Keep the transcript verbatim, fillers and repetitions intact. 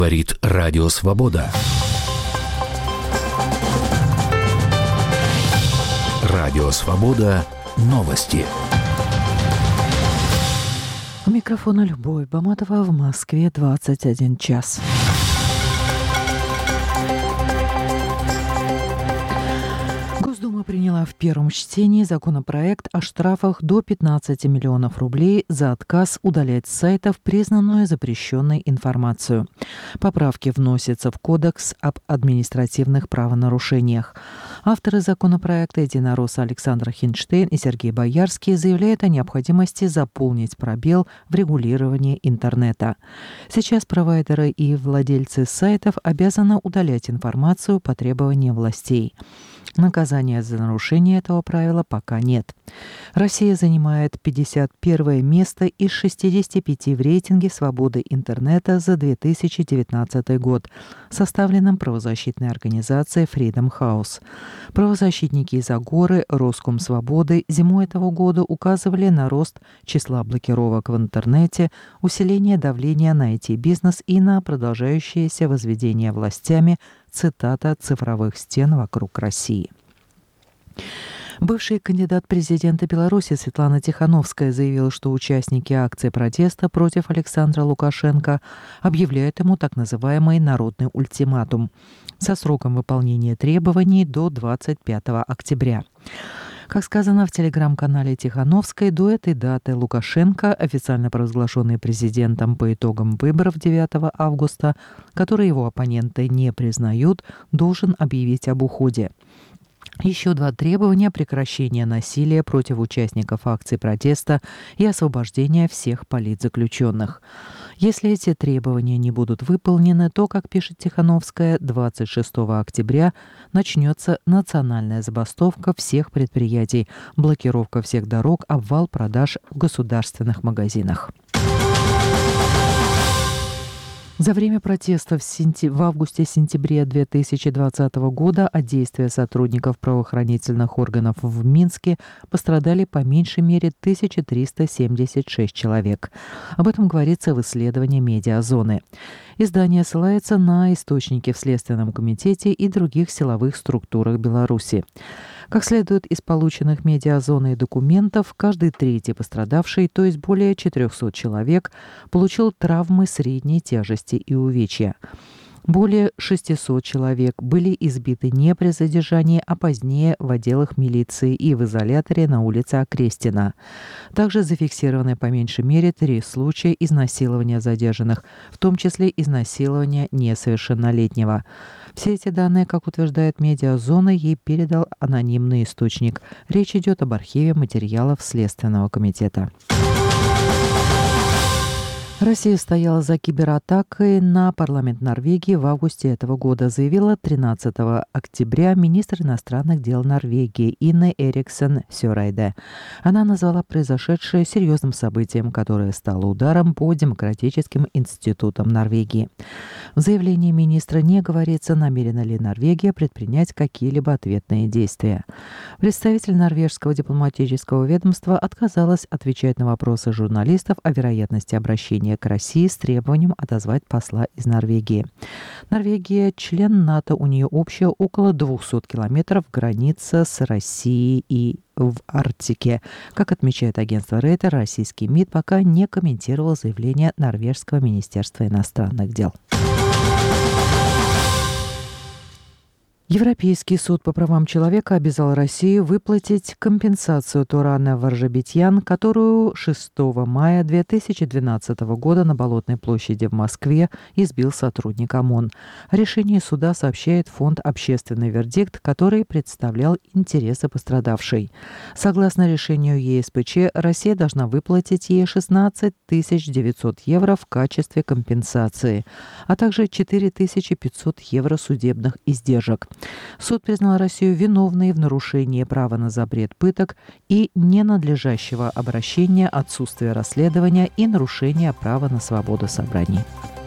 Говорит Радио Свобода. Радио Свобода. Новости. У микрофона Любовь Баматова, в Москве двадцать один час. Госдума приняла в первом чтении законопроект о штрафах до пятнадцати миллионов рублей за отказ удалять с сайтов признанную запрещенной информацию. Поправки вносятся в Кодекс об административных правонарушениях. Авторы законопроекта единороссы Александр Хинштейн и Сергей Боярский заявляют о необходимости заполнить пробел в регулировании интернета. Сейчас провайдеры и владельцы сайтов обязаны удалять информацию по требованиям властей. Наказания за нарушение этого правила пока нет. Россия занимает пятьдесят первое место из шестидесяти пяти в рейтинге свободы интернета за две тысячи девятнадцатый год, составленном правозащитной организацией Freedom House. Правозащитники из Агоры, Роскомсвободы зимой этого года указывали на рост числа блокировок в интернете, усиление давления на ай ти-бизнес и на продолжающееся возведение властями, цитата, цифровых стен вокруг России. Бывший кандидат президента Беларуси Светлана Тихановская заявила, что участники акции протеста против Александра Лукашенко объявляют ему так называемый народный ультиматум со сроком выполнения требований до двадцать пятого октября. Как сказано в телеграм-канале Тихановской, до этой даты Лукашенко, официально провозглашенный президентом по итогам выборов девятого августа, которые его оппоненты не признают, должен объявить об уходе. Еще два требования – прекращение насилия против участников акций протеста и освобождение всех политзаключенных. Если эти требования не будут выполнены, то, как пишет Тихановская, двадцать шестого октября начнется национальная забастовка всех предприятий, блокировка всех дорог, обвал продаж в государственных магазинах. За время протестов в, сентя... в августе-сентябре две тысячи двадцатого года от действия сотрудников правоохранительных органов в Минске пострадали по меньшей мере тысяча триста семьдесят шесть человек. Об этом говорится в исследовании «Медиазоны». Издание ссылается на источники в Следственном комитете и других силовых структурах Беларуси. Как следует из полученных медиазоной документов, каждый третий пострадавший, то есть более четырехсот человек, получил травмы средней тяжести и увечья. Более шестисот человек были избиты не при задержании, а позднее в отделах милиции и в изоляторе на улице Окрестина. Также зафиксированы по меньшей мере три случая изнасилования задержанных, в том числе изнасилования несовершеннолетнего. Все эти данные, как утверждает «Медиазона», ей передал анонимный источник. Речь идет об архиве материалов Следственного комитета. Россия стояла за кибератакой на парламент Норвегии в августе этого года, заявила тринадцатого октября министр иностранных дел Норвегии Инна Эриксон Сёрейде. Она назвала произошедшее серьезным событием, которое стало ударом по демократическим институтам Норвегии. В заявлении министра не говорится, намерена ли Норвегия предпринять какие-либо ответные действия. Представитель норвежского дипломатического ведомства отказалась отвечать на вопросы журналистов о вероятности обращения к России с требованием отозвать посла из Норвегии. Норвегия – член НАТО, у нее общая около двухсот километров граница с Россией и в Арктике. Как отмечает агентство Рейтер, российский МИД пока не комментировал заявление Норвежского министерства иностранных дел. Европейский суд по правам человека обязал Россию выплатить компенсацию Турана Варжабетьян, которую шестого мая две тысячи двенадцатого года на Болотной площади в Москве избил сотрудник ОМОН. Решение суда сообщает фонд «Общественный вердикт», который представлял интересы пострадавшей. Согласно решению ЕСПЧ, Россия должна выплатить ей шестнадцать тысяч девятьсот евро в качестве компенсации, а также четыре тысячи пятьсот евро судебных издержек. Суд признал Россию виновной в нарушении права на запрет пыток и ненадлежащего обращения, отсутствия расследования и нарушения права на свободу собраний.